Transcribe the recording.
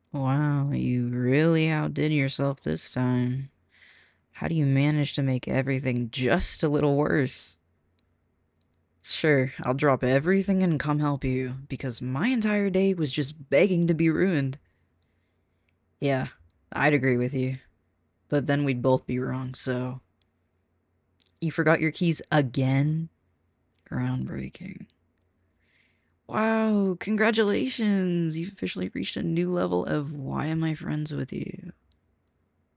Wow, you really outdid yourself this time. How do you manage to make everything just a little worse? Sure, I'll drop everything and come help you, because my entire day was just begging to be ruined. Yeah, I'd agree with you, but then we'd both be wrong, so. You forgot your keys again? Groundbreaking. Wow, congratulations! You've officially reached a new level of why am I friends with you?